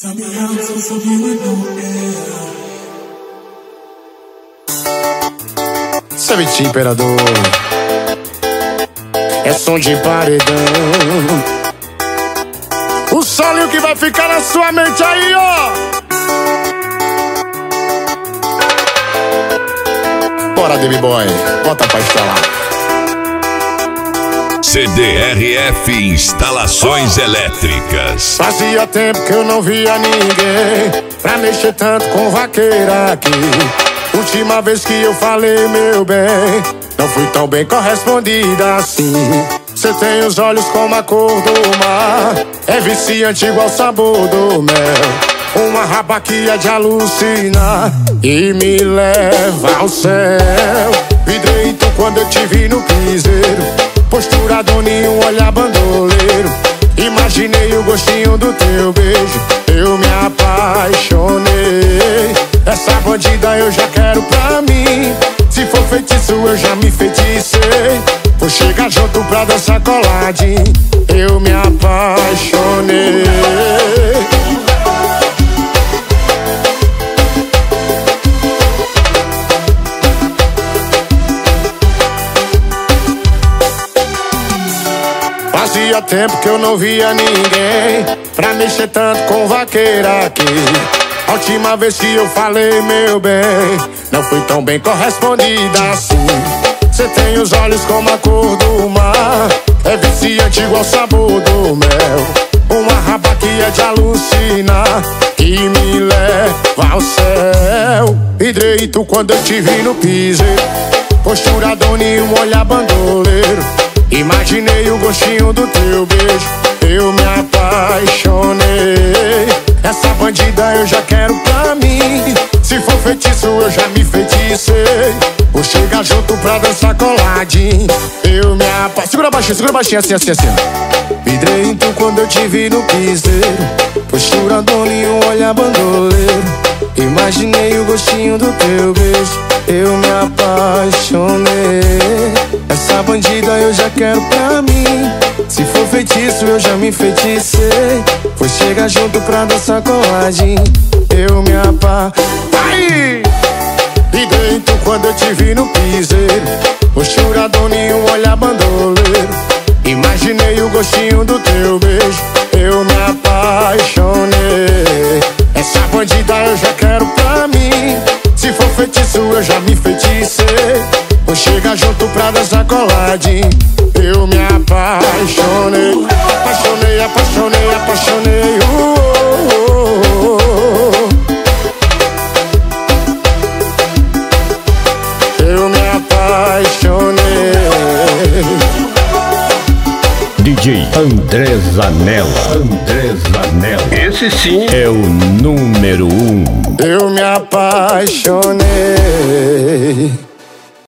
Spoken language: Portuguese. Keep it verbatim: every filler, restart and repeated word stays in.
Savage Imperador, é som de paredão. O solinho que vai ficar na sua mente aí, ó. Bora, Baby Boy, bota pra instalar. C D R F Instalações Elétricas. Fazia tempo que eu não via ninguém pra mexer tanto com vaqueira aqui. Última vez que eu falei, meu bem, não fui tão bem correspondida assim. Cê tem os olhos como a cor do mar, é viciante igual o sabor do mel. Uma raba que é de alucinar e me leva ao céu. Vidreito quando eu te vi no piseiro, postura doninho, um olhar bandoleiro. Imaginei o gostinho do teu beijo, eu me apaixonei. Essa bandida eu já quero pra mim, se for feitiço eu já me feticei. Vou chegar junto pra dançar coladinho, eu me apaixonei. Fazia tempo que eu não via ninguém pra mexer tanto com vaqueira aqui. A última vez que eu falei, meu bem, não fui tão bem correspondida assim. Cê tem os olhos como a cor do mar, é viciante igual o sabor do mel. Uma raba que é de alucinar e me leva ao céu. Vidreito quando eu te vi no piseiro, postura doninho, um olhar bandoleiro. Imaginei o gostinho do teu beijo, eu me apaixonei. Essa bandida eu já quero pra mim, se for feitiço eu já me feticei. Vou chegar junto pra dançar coladinho, eu me apaixonei. Segura baixinho, segura baixinho, assim, assim, assim. Vidreito quando eu te vi no piseiro, postura doninho, um olhar bandoleiro. Imaginei o gostinho do teu beijo, eu me apaixonei. Essa bandida eu já quero pra mim, se for feitiço eu já me feticei. Vou chegar junto pra dançar coladinho, eu me apaixonei. E dentro quando eu te vi no piseiro, postura doninho, um olhar bandoleiro. Imaginei o gostinho do teu beijo, eu me apaixonei. Essa bandida eu já quero pra mim, se for feitiço eu já me feticei. Vou chegar junto pra dançar coladinho, eu me apaixonei. Apaixonei, apaixonei, apaixonei, uh, uh, uh, uh. Eu me apaixonei. D J André Zanella, André Zanella, esse sim é o número um. Eu me apaixonei.